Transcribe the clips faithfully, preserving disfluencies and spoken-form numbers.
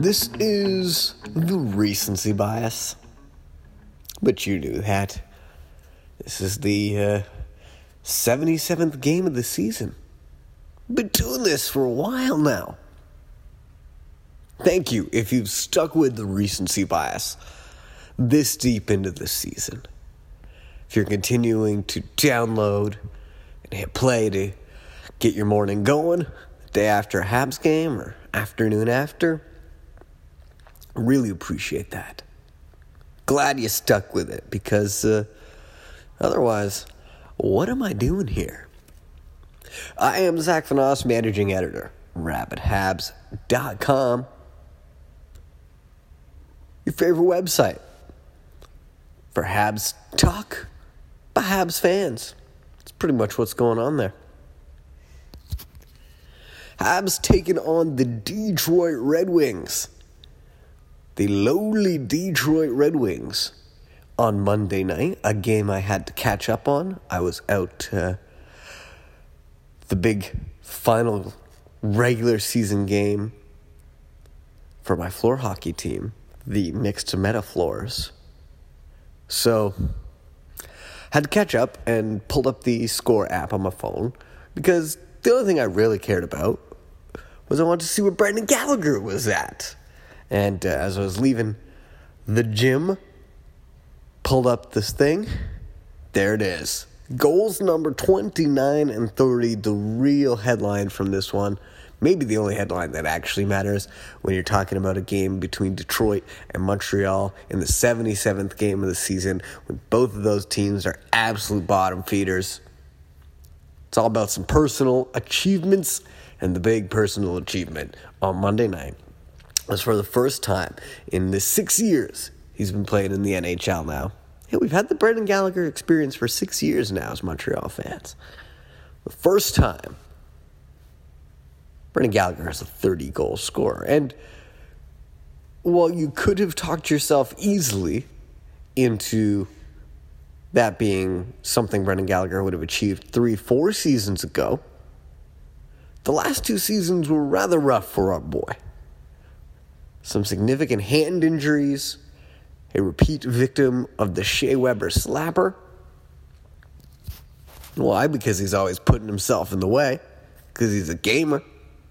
This is the recency bias, but you knew that. This is the uh, seventy-seventh game of the season. Been doing this for a while now. Thank you if you've stuck with the recency bias this deep into the season. If you're continuing to download and hit play to get your morning going, the day after a Habs game or afternoon after, I really appreciate that. Glad you stuck with it because uh, otherwise, what am I doing here? I am Zach Vanos, managing editor, rabbit habs dot com. Your favorite website for Habs talk by Habs fans. That's pretty much what's going on there. Habs taking on the Detroit Red Wings. The lowly Detroit Red Wings on Monday night, a game I had to catch up on. I was out uh, the big final regular season game for my floor hockey team, the mixed meta floors. So, had to catch up and pulled up the Score app on my phone because the only thing I really cared about was I wanted to see where Brendan Gallagher was at. And uh, as I was leaving the gym, pulled up this thing. There it is. Goals number twenty-nine and thirty, the real headline from this one. Maybe the only headline that actually matters when you're talking about a game between Detroit and Montreal in the seventy-seventh game of the season, when both of those teams are absolute bottom feeders. It's all about some personal achievements, and the big personal achievement on Monday night was for the first time in the six years he's been playing in the N H L now. Yeah, we've had the Brendan Gallagher experience for six years now as Montreal fans. The first time Brendan Gallagher is a thirty-goal scorer. And while you could have talked yourself easily into that being something Brendan Gallagher would have achieved three, four seasons ago, the last two seasons were rather rough for our boy. Some significant hand injuries, a repeat victim of the Shea Weber slapper. Why? Because he's always putting himself in the way, because he's a gamer.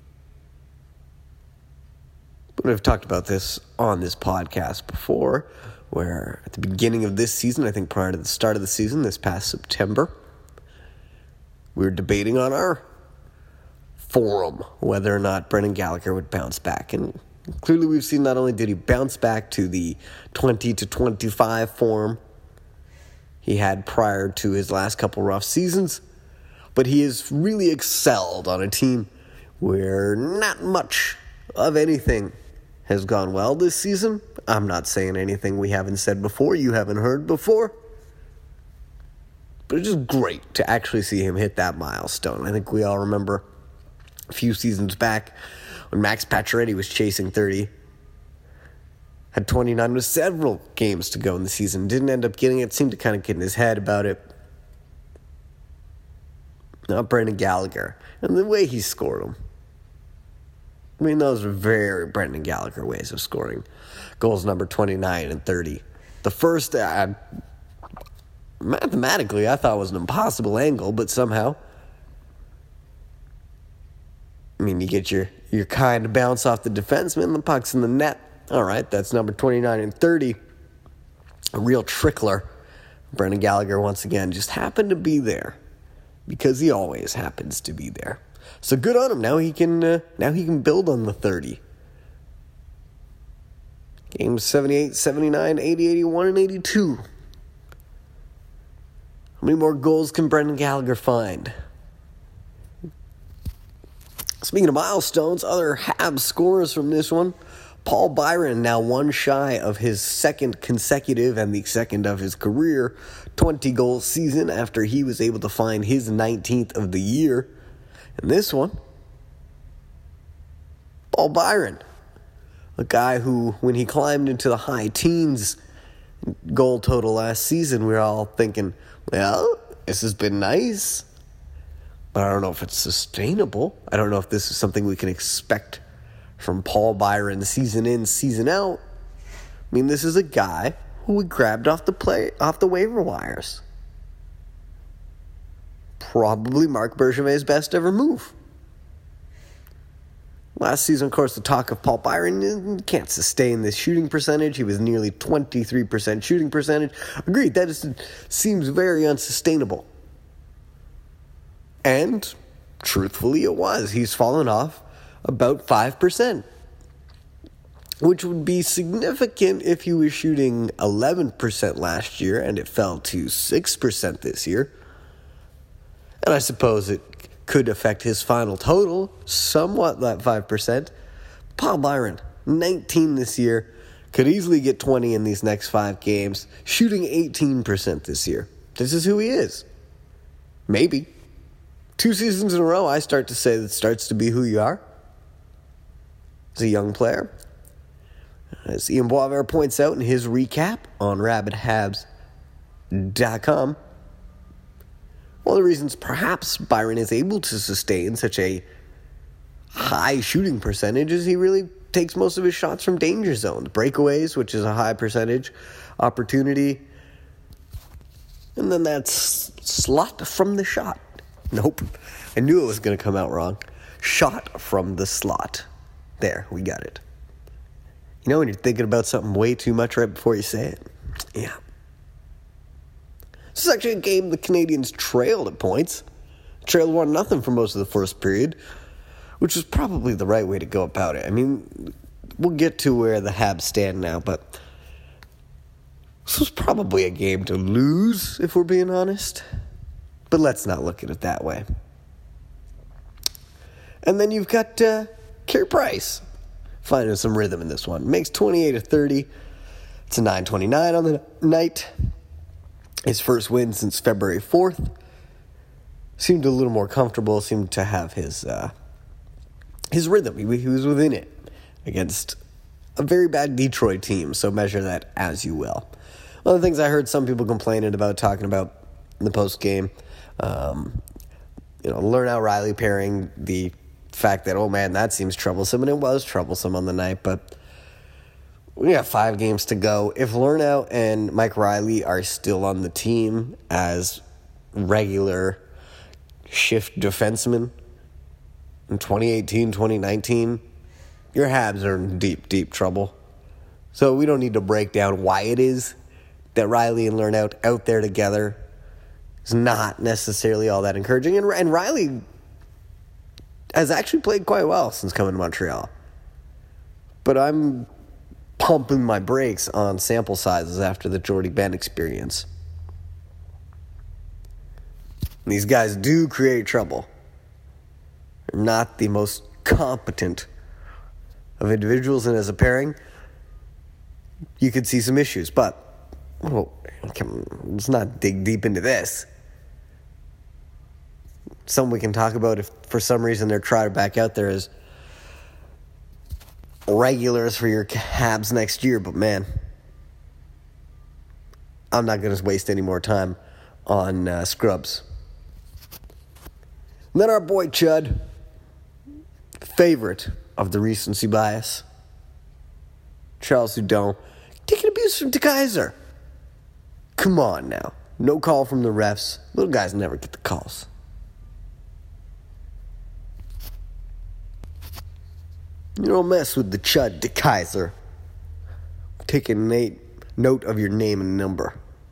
But I've talked about this on this podcast before, where at the beginning of this season, I think prior to the start of the season, this past September, we were debating on our forum whether or not Brendan Gallagher would bounce back. And clearly we've seen not only did he bounce back to the twenty to twenty-five form he had prior to his last couple rough seasons, but he has really excelled on a team where not much of anything has gone well this season. I'm not saying anything we haven't said before, you haven't heard before. But it's just great to actually see him hit that milestone. I think we all remember a few seasons back when Max Pacioretty was chasing thirty. Had twenty-nine with several games to go in the season. Didn't end up getting it. Seemed to kind of get in his head about it. Not Brendan Gallagher. And the way he scored them. I mean, those are very Brendan Gallagher ways of scoring. Goals number twenty-nine and thirty. The first, uh, mathematically, I thought was an impossible angle, but somehow, I mean, you get your, your kind of bounce off the defenseman, the puck's in the net. All right, that's number twenty-nine and thirty. A real trickler. Brendan Gallagher, once again, just happened to be there because he always happens to be there. So good on him. Now he can uh, now he can build on the thirty. Games seventy-eight, seventy-nine, eighty, eighty-one, and eighty-two. How many more goals can Brendan Gallagher find? Speaking of milestones, other Habs scorers from this one. Paul Byron, now one shy of his second consecutive and the second of his career twenty-goal season after he was able to find his nineteenth of the year. And this one, Paul Byron, a guy who, when he climbed into the high teens goal total last season, we were all thinking, well, this has been nice. But I don't know if it's sustainable. I don't know if this is something we can expect from Paul Byron season in, season out. I mean, this is a guy who we grabbed off the play off the waiver wires. Probably Marc Bergevin's best ever move. Last season, of course, the talk of Paul Byron can't sustain this shooting percentage. He was nearly twenty-three percent shooting percentage. Agreed, that is, seems very unsustainable. And, truthfully, it was. He's fallen off about five percent, which would be significant if he was shooting eleven percent last year and it fell to six percent this year. And I suppose it could affect his final total somewhat, that five percent. Paul Byron, nineteen this year, could easily get twenty in these next five games, shooting eighteen percent this year. This is who he is. Maybe. Two seasons in a row, I start to say that starts to be who you are as a young player. As Ian Boisvert points out in his recap on rabid habs dot com, one of the reasons perhaps Byron is able to sustain such a high shooting percentage is he really takes most of his shots from danger zones, breakaways, which is a high percentage opportunity, and then that's slot from the shot. Nope, I knew it was going to come out wrong. Shot from the slot. There, we got it. You know when you're thinking about something way too much right before you say it? Yeah. This is actually a game the Canadians trailed at points. Trailed one nothing for most of the first period, which was probably the right way to go about it. I mean, we'll get to where the Habs stand now, but this was probably a game to lose, if we're being honest. But let's not look at it that way. And then you've got uh, Carey Price finding some rhythm in this one. Makes twenty-eight of thirty. It's a nine twenty-nine on the night. His first win since February fourth. Seemed a little more comfortable. Seemed to have his uh, his rhythm. He, he was within it against a very bad Detroit team. So measure that as you will. One of the things I heard some people complaining about, talking about in the post game, um, you know, Lernout Riley pairing, the fact that, oh man, that seems troublesome, and it was troublesome on the night, but we got five games to go. If Lernout and Mike Riley are still on the team as regular shift defensemen in twenty eighteen, twenty nineteen, your Habs are in deep, deep trouble. So we don't need to break down why it is that Riley and Lernout out there together is not necessarily all that encouraging. And, and Riley has actually played quite well since coming to Montreal. But I'm pumping my brakes on sample sizes after the Jordy Ben experience. And these guys do create trouble. They're not the most competent of individuals, and as a pairing, you could see some issues. But well, let's not dig deep into this. Some we can talk about if for some reason they're trying back out there as regulars for your Habs next year, but man, I'm not going to waste any more time on uh, scrubs. And then our boy Chud, favorite of the recency bias, Charles Hudon, taking abuse from DeKaiser. Come on now. No call from the refs. Little guys never get the calls. You don't mess with the Chud DeKaiser. Take a Nate note of your name and number.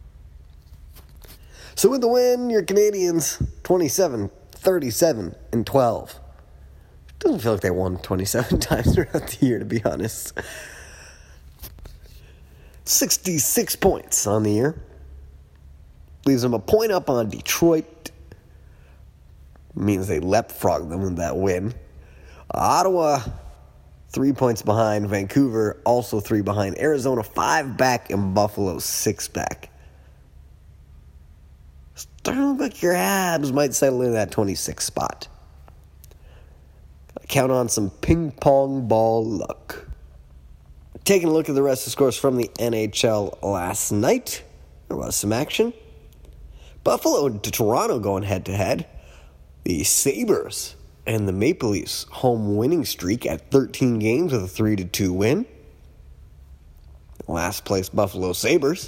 So with the win, your Canadians twenty-seven, thirty-seven, and twelve. Doesn't feel like they won twenty-seven times throughout the year, to be honest. sixty-six points on the year. Leaves them a point up on Detroit. Means they leapfrogged them with that win. Ottawa, three points behind. Vancouver, also three behind. Arizona, five back. And Buffalo, six back. Starting to look like your Habs might settle in that twenty-sixth spot. Gotta count on some ping pong ball luck. Taking a look at the rest of the scores from the N H L last night. There was some action. Buffalo to Toronto going head-to-head. The Sabres and the Maple Leafs home winning streak at thirteen games with a three to two win. Last place Buffalo Sabres,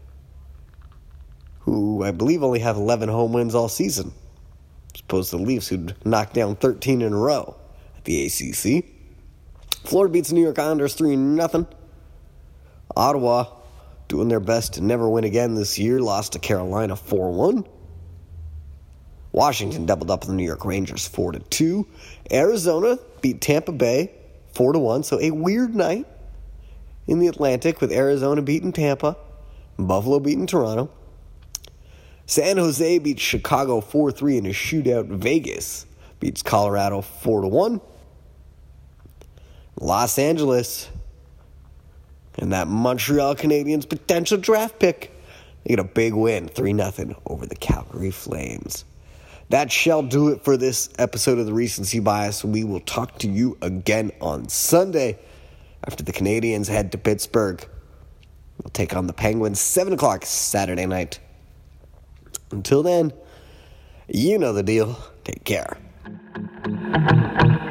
who I believe only have eleven home wins all season, as opposed to the Leafs, who'd knocked down thirteen in a row at the A C C. Florida beats the New York Islanders three nothing. Ottawa, doing their best to never win again this year, lost to Carolina four one. Washington doubled up with the New York Rangers four to two. Arizona beat Tampa Bay four to one, so a weird night in the Atlantic with Arizona beating Tampa, Buffalo beating Toronto. San Jose beats Chicago four three in a shootout. Vegas beats Colorado four to one. Los Angeles and that Montreal Canadiens potential draft pick, they get a big win, three nothing over the Calgary Flames. That shall do it for this episode of the Recency Bias. We will talk to you again on Sunday after the Canadiens head to Pittsburgh. We'll take on the Penguins seven o'clock Saturday night. Until then, you know the deal. Take care.